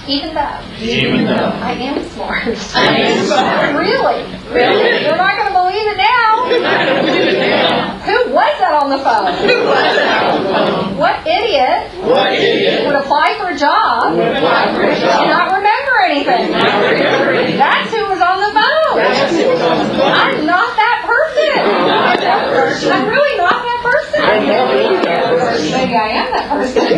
Even though Even though I am smart. I am smart. Really? Really? You're not going to believe it now. Who was that on the phone? What idiot What idiot would apply for a job would apply for a and job? not remember anything? That's who was on the phone. That's who was on the phone. I'm not that person. Not that person. I'm really not that person. I'm not really that person. Maybe I am that person.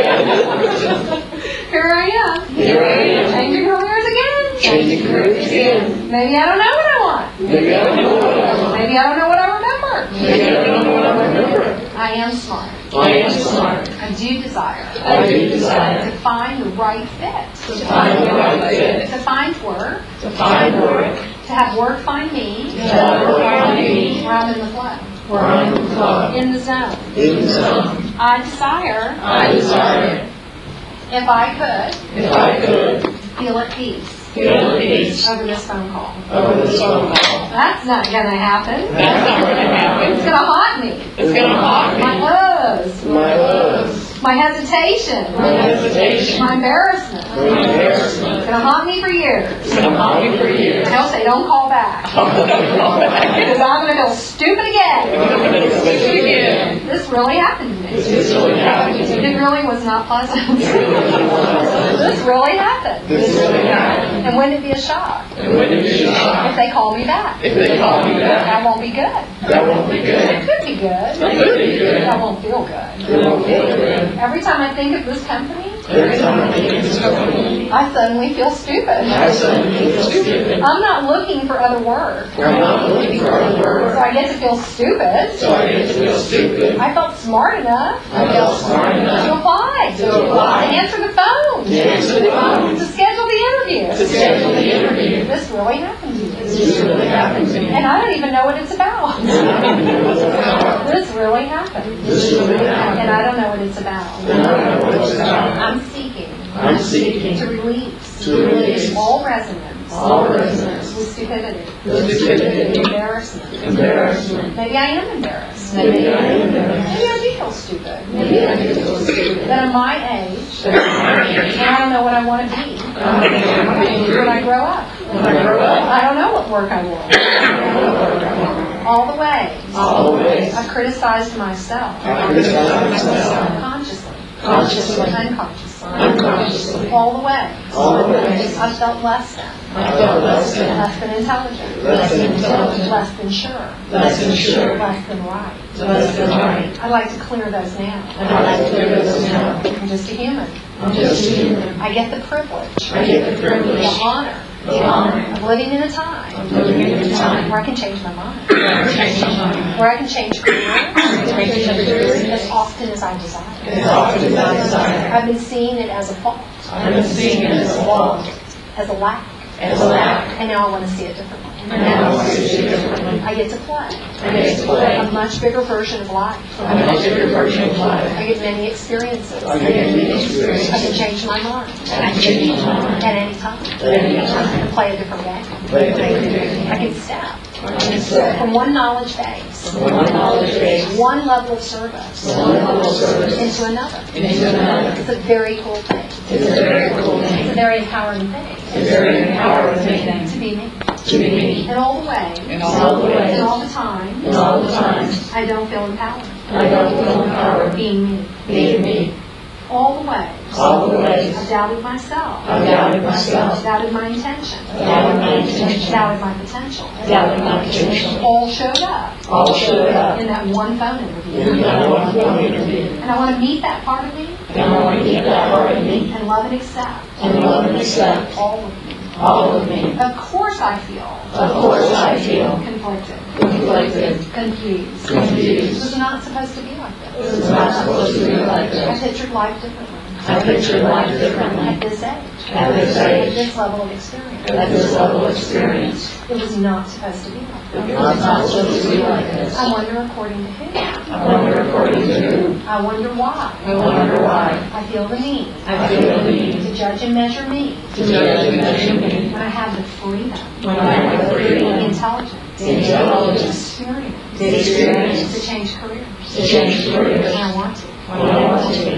Here I am. Here I am. Changing careers again. Changing careers again. Maybe I don't know what I want. Maybe I don't know what I want. Maybe I don't know what I remember. Maybe I don't know what I remember. I am smart. I am smart. I do desire I do desire to find the right fit. to find the right fit. To find work. To find work. To have work find me. To have work find me. Where I'm in the flow. Where I'm in the flow. In the zone. In the zone. I desire, I desire, if I could, if I could, feel at peace feel at peace over this phone call. over this phone call. That's not going to happen. That's not going to It's happen. going to haunt me. It's going to haunt My me. woes. My loves. My hesitation. My hesitation. My embarrassment. My embarrassment. It's going to haunt me for years. It's going to haunt me for years. I hope they don't call back. Because I'm going to feel stupid again. This really happened to me. This really happened to me. It really was not pleasant. This really happened. This really happened. And wouldn't it be a shock And when it is if shot, they call me back? if they call me back, That won't be good. that won't be It good. could be good. It could be good. That won't feel good. It won't feel good. Every time I think of this company, Every time I think of this company, I suddenly feel stupid. I suddenly feel stupid. I'm not looking for other work. I'm not looking for other So work, I get to feel stupid. so I get to feel stupid. I felt smart enough I felt smart to enough apply, to apply, to answer the phone, to answer the phone, to schedule the interview. to schedule the interview. This really happened to me. This really happened to me. And I don't even know what it's about. And I don't know what it's about. This really happened. This really happened. And I don't know what it's about. And I don't know what it's about. I'm seeking I'm seeking to release all resonance all resonance with stupidity, with stupidity, embarrassment. embarrassment. Maybe I am embarrassed. Maybe I am embarrassed. Maybe I do feel stupid. Maybe I do feel stupid. That at my age, But at my age, and I don't know what I want to be I don't know what I'm when I doing. grow up. When I grow up, I don't know what work I want. All the ways all the ways I criticized myself, I criticize myself, consciously, consciously, unconsciously. unconsciously, All the ways all the ways I felt less than, I felt less than intelligent, less than intelligent, less than sure, less than sure, less than right. less than right. I'd like to clear those now. I'd like to clear those now. I'm just a human. I'm just a human. I get the privilege, I get the the privilege, honor the honor of living in a time of living in a time where I can change my mind, where I change my mind, where I can change careers careers as often as I desire. as often as I desire. I've been seeing it as a fault, I've been seeing it as a fault, as a lack, as a lack, and now I want to see it differently. and now I see it differently. I get to play I get to play a much bigger version of life. a much bigger version of life. I get many experiences. I get many I experiences. can change my mind I can change my mind at any time at any time. and play a different game. Play a different game. I can step I can step from one knowledge base, from one knowledge base, one level of service, one level of service, into another. into another. It's a very cool thing. It's a very cool It's a thing. very empowering thing It's a very empowering thing to be me. to be me. In all the ways, In all the ways, and all the time, in all the times, I don't feel empowered. I don't feel empowered Being me. being me. All the ways, All the ways, I doubted myself. I doubted myself, Doubted my intention. doubted my intention, Doubted my potential. doubted my potential. All showed up All showed up in that one phone in interview. that one interview. And I want to meet that part of me And I want to get that part of me and love and accept and love and accept all of me. all of me. Of course I feel Of course I feel conflicted, conflicted, confused. confused. This is not supposed to be like This this. is not supposed to be like I this. pictured life differently. I pictured life differently At this age. at this At age, this level of experience. at this level of experience. It was not supposed to be like It's this. not supposed to be like this. I wonder according to who. I wonder according to who. I wonder why. I wonder why. I feel the need I feel the need to judge and measure me to judge and measure me when I have the freedom, when I have the the freedom, intelligence, the the intelligence, experience the experience to change careers to change careers when I want to. when I want to. It's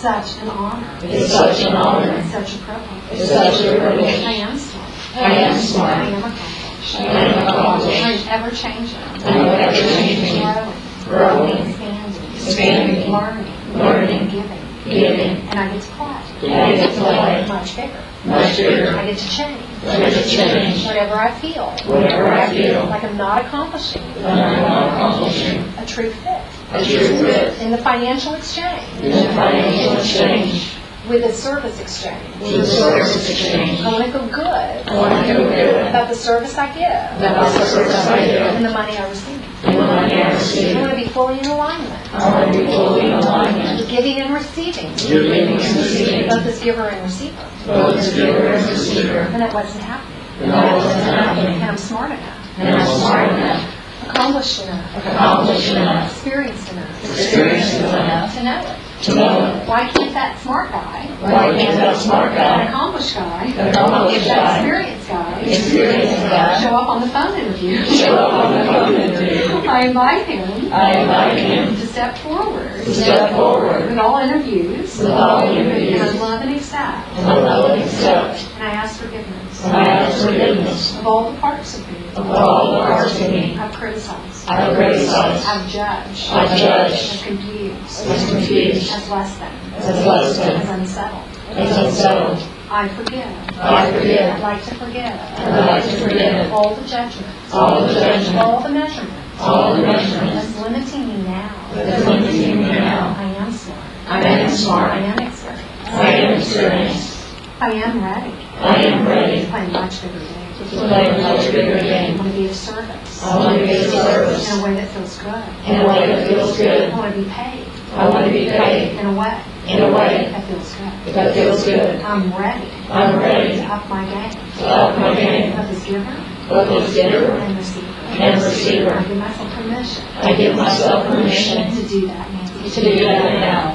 such an honor. It's such an honor. It's such a privilege. It's such a privilege. I am smart. I am smart. I am accomplished. I am accomplished. I'm ever changing. I'm ever changing. Growing. Expanding. Learning. Giving. And I get to play. I get to play. Much bigger. Much bigger. I get to change. I get to change. Whatever I feel. Whatever I feel. Like I'm not accomplishing. I'm not accomplishing. A true fit. A true fit. In the financial exchange. In the financial exchange. With a service exchange. With a service exchange. I want to go good. I want to go good. About the service I give. About the service I give. And the money I receive. And the money I I receive. want to be fully in alignment. I want to be fully in alignment. Giving and receiving. Giving and receiving. Both as giver and receiver. Both as giver and receiver. And that wasn't happening. And that wasn't happening. And I'm smart enough. And I'm smart enough. Accomplished enough. Accomplished enough. Experienced enough. Experienced enough. To know it. To know it. Why can't that smart guy, Why can't that smart that guy, accomplished guy, accomplished that guy, experienced guy, experienced guy, show up on the phone interview? show up on the phone interview? I invite him I invite him to step forward to step forward with all interviews, with all and I interviews love and accept, and love and accept. and I ask forgiveness And I ask forgiveness of all the parts of me of all the parts of me I've criticized, I've criticized, I've judged, I've judged, I've confused, as confused, as less than, as less as than, unsettled. as unsettled. I forgive. I forgive. I'd like to forgive I'd like to forgive all the judgments, all the judgment, all the measurements all the measurements that's limiting me now. that's limiting me now. I am smart. I am smart. I am experienced. I am experienced. I am ready. I am ready to play a much bigger game. to play a much bigger I game. want to be of service I want to be of service in a way that feels good. in a way that feels I good. want to be paid I want to be paid in a way in a way that feels good. that feels good. I'm ready I'm ready to up my game. to up my game, Both as giver both as giver and receiver. and receiver. I give myself permission I give myself permission to do that now. to do that now.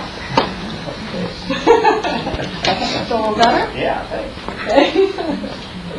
Feel a little better? Yeah, thanks. Okay.